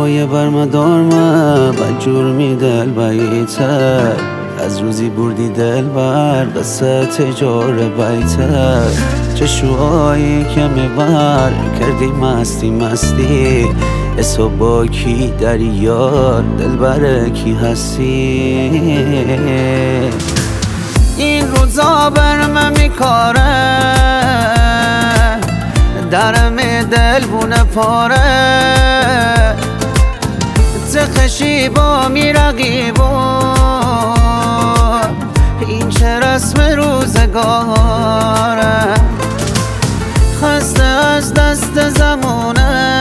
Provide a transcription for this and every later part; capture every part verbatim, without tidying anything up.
های برمدارمه بجور می دل بیتر از روزی بردی دل بر قصه تجار بیتر چشوهایی که میبر کردی مستی مستی اسو با کی در یار دل بر کی هستی این روزا بر من میکاره درم دل بونه پاره تخشی با میرقی با این چه رسم روزگاره خسته از دست زمونه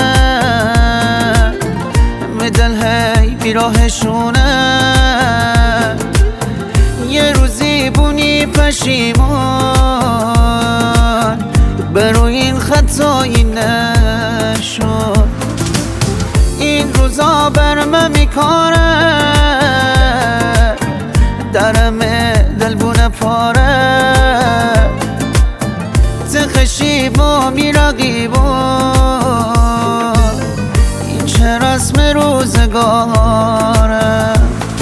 دل هی بیراهشونه یه روزی بونی پشیمان بروی این خطایی نشد این روزا بر من میکاره درم دل بونه پاره تخشی با میرقی با این چه رسم روزگاره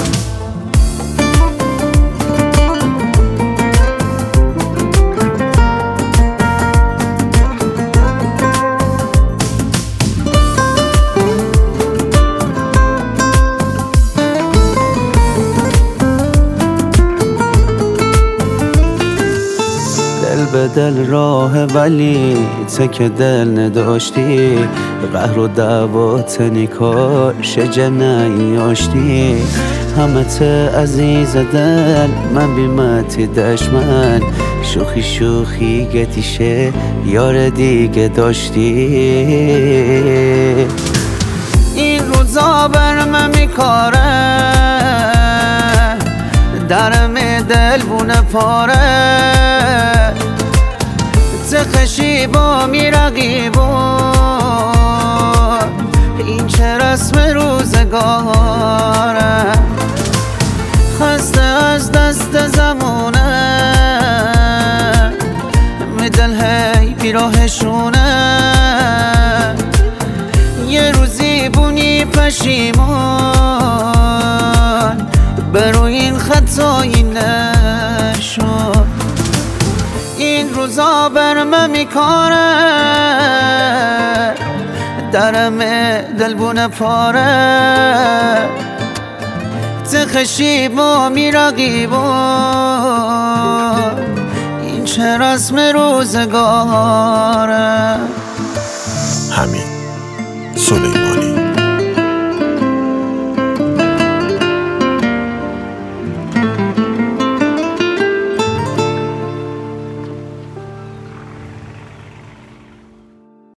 دل به دل راه ولی تک دل نداشتی قهر و دعوات نیکار شجنه یاشتی همه ته عزیز دل من بیمتی دشمن شوخی شوخی گتیشه یار دیگه داشتی این روزا بر من میکاره درم دل بونه پاره تخشی با میرقی با این چه رسم روزگاره خسته از دست زمونه دل هی بیراهشونه یه روزی بونی پشیمان بروی این خطایی نشد این روزا بر من میکاره درم دل بونه پاره تخشی با میرقی با این چه رسم روزگاره حمید سلیمانی.